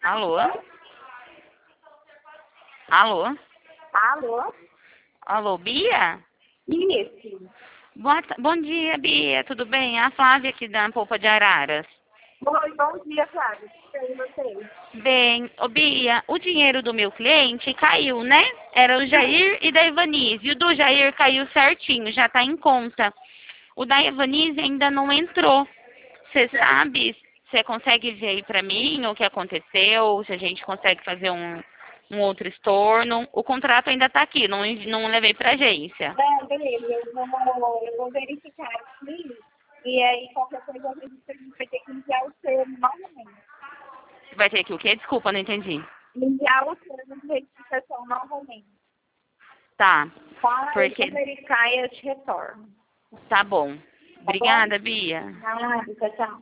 Alô? Alô? Alô? Alô, Bia? Isso. Bom dia, Bia. Tudo bem? É a Flávia aqui da Polpa de Araras. Oi, bom dia, Flávio. E você? Bem, ô Bia, o dinheiro do meu cliente caiu, né? Era o Jair e da Ivanise. E o do Jair caiu certinho, já tá em conta. O da Ivanise ainda não entrou. Você sabe? Você consegue ver aí pra mim o que aconteceu? Se a gente consegue fazer um outro estorno? O contrato ainda tá aqui, não levei pra agência. Beleza. Eu vou verificar aqui. E aí, qualquer coisa, a gente vai ter que enviar o termo novamente. Vai ter que o quê? Desculpa, não entendi. Enviar o termo de verificação novamente. Tá, Tá? Eu vou porque verificar e eu te retorno. tá bom. Tá bom? Obrigada, Bia. Nada, tchau, tchau.